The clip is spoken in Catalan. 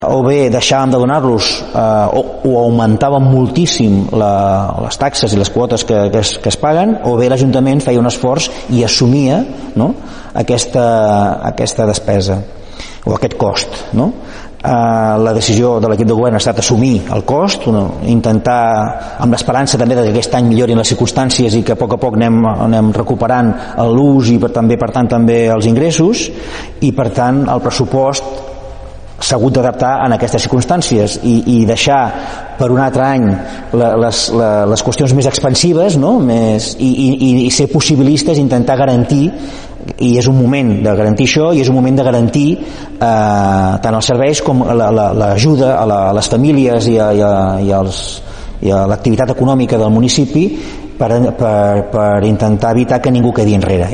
o bé deixàvem de donar-los o augmentaven moltíssim les taxes i les quotes que es paguen, o bé l'Ajuntament feia un esforç i assumia, no, aquesta despesa o aquest cost, no? La decisió de l'equip de govern ha estat assumir el cost, intentar, amb l'esperança també que aquest any millorin les circumstàncies i que a poc anem recuperant l'ús i per tant també els ingressos, i per tant el pressupost s'ha hagut d'adaptar en aquestes circumstàncies i deixar per un altre any les qüestions més expansives, no? I ser possibilistes, intentar garantir, i és un moment de garantir això, i és un moment de garantir tant els serveis com l'ajuda a les famílies i a l'activitat econòmica del municipi per intentar evitar que ningú quedi enrere.